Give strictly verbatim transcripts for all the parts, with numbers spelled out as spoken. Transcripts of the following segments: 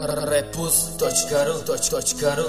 repus точка ру точка ру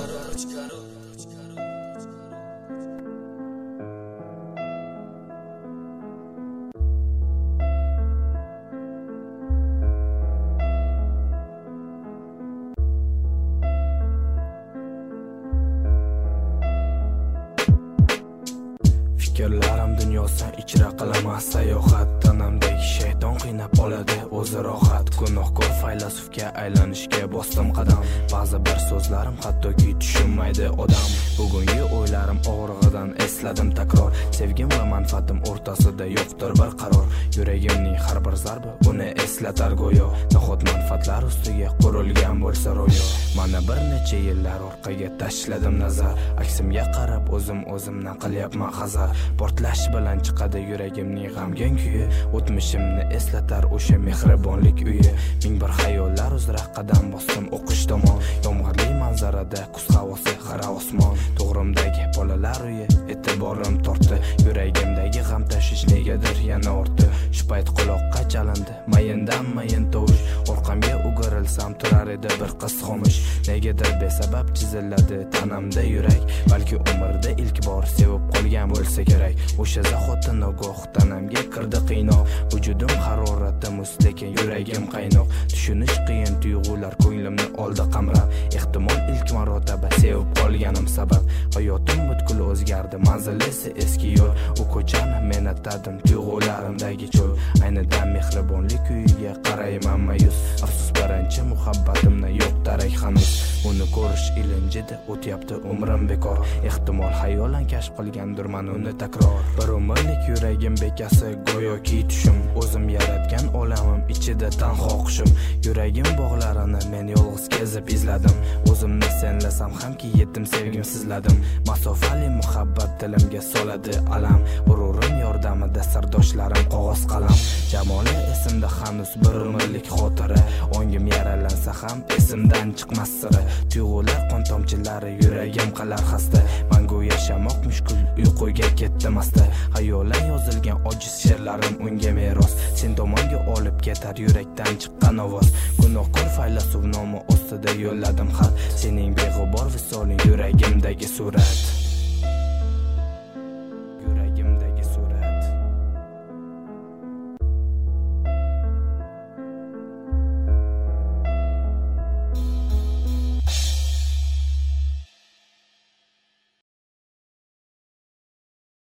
Fikrlarim dunyosan ichra qilaman sayohat, tanamdagi shayton qiynab oladi o'zi rohat. Gunohkor faylasufga aylanishga bosdim qadam, ba'zi bir so'zlarim hattoki tushunmaydi odam. Bugungi o'ylarim og'rig'idan esladim takror, sevgim va manfaatim o'rtasida yo'qdir bir qaror. Yuragimning har bir zarbi uni eslatar go'yo, nahot manfaatlar ustiga qurilgan bo'lsa ro'yo. Mana bir necha yillar orqaga tashladim nazar, aksimga qarab o'zim o'zimdan qilyapman hazar. Portlash bilan chiqadi yuragimning g'amgin kuyi, o'tmishimni eslatar o'sha mehribonlik uyi. Ming bir xayollar uzra qadam bosdim o'qish tomon, yomg'irli manzarada kuz havosi xira osmon. To'g'rimdagi bolalar uyi e'tiborim tortdi, yuragimdagi g'am tashish negadir yana ortdi. Shu payt quloqqa chalindi mayindan mayin tovush, orqamga o'girilsam turar edi bir qiz xomush. Negadir besabab chiziladi tanamda yurak, balki umrda ilk bor sevib qolgan bo'lsa kerak. O'sha zahoti nogoh tanamga kirdi qiynoq, vujudim harorati muz lekin yuragim qaynoq. Tushunish qiyin tuyg'ular ko'nglimni oldi qamrab, ehtimol ilk marotaba sevib qolganim sabab. Hayotim butkul o'zgardi, manzil esa eski yo'l. U ko'chani men atadim tuyg'ularimdagi cho'l. Aynidan mehribonlik uyiga qarayman mayus, afsus birinchi muhabbatimni yo'q darak hanuz. Uni ko'rish ilinjida o'tyapti umrim bekor, ehtimol xayolan kashf qilgandirman uni takror. Bir umrlik yuragim bekasi go'yoki tushim, o'zim yaratgan olamim ichida tanho qushim. Yuragim bog'larini men yolg'iz kezib izladim, o'zimni senlasam hamki yetim sevgim sizladim. Masofali muhabbat dilimga soladi alam, g'ururim yordamida sirdoshlarim qog'oz qalam. Jamoli esimda hanuz bir umrlik xotira, ongim yaralansa ham esimdan chiqmas siri. Tuyg'ular qon tomchilari yuragim qilar xasta, mangu yashamoq mushkul uyquga ketdim asta. Xayolan yozilgan ojiz she'rlarim unga meros, sen tomonga olib ketar yurakdan chiqqan ovoz. Gunohkor faylasuf nomi ostida yo'lladim xat, sening beg'ubor visoling yuragimdagi surat.